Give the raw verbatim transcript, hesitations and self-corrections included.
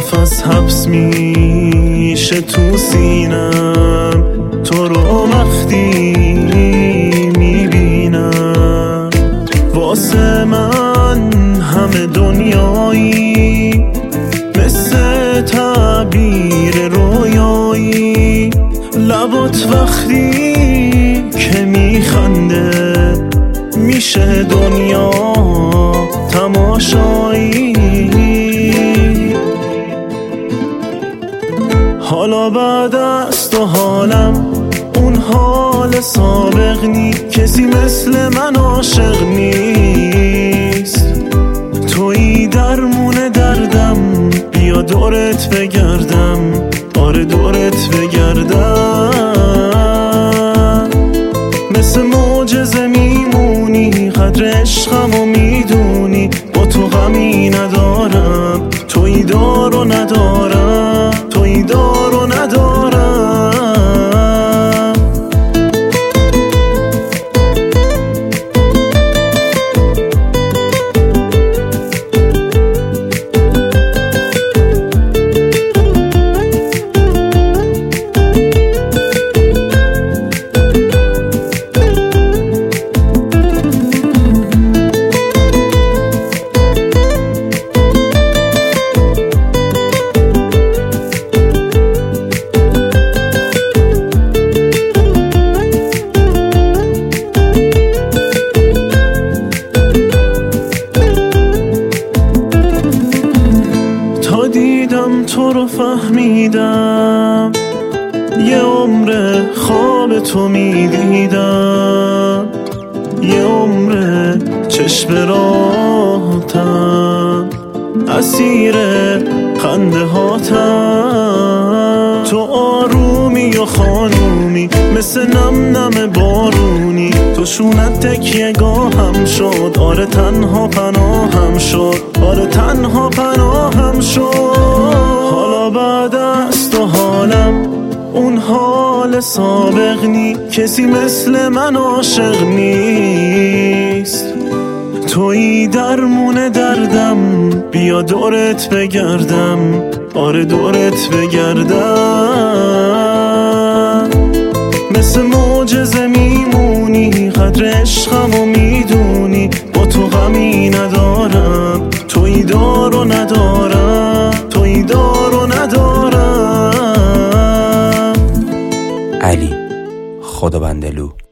نفس حبس میشه تو سینم، تو رو وقتی میبینم واسه من همه دنیایی، مثل تعبیر رویایی. لبات وقتی که میخنده میشه دنیا تماشایی. حالا بعد از تو حالم اون حال سابق نی، کسی مثل من عاشق نیست. تویی درمون دردم، بیا دورت بگردم، آره دورت بگردم. مثل معجزه میمونی، قدر عشقمو میدونی، با تو غمی ندارم، تویی دار و ندارم، تویی دار و ندارم. دیدم تو رو فهمیدم، یه عمر خواب تو میدیدم، یه عمر چشم راهتم، اسیر خنده هاتم. تو آرومی و خانومی، مثل نم نم بارونی، تو شونت تکیه گاهم شد، آره تنها پناهم شد، آره تنها پناهم شد. حالا بعد از تو حالم اون حال سابق نی، کسی مثل من عاشق نیست. تویی درمون دردم، بیا دورت بگردم، آره دورت بگردم. مثل معجزه میمونی، قدر عشقمو میدونی، با تو غمی ندارم، تویی دار و ندارم، تویی دار و ندارم. علی خدابندلو.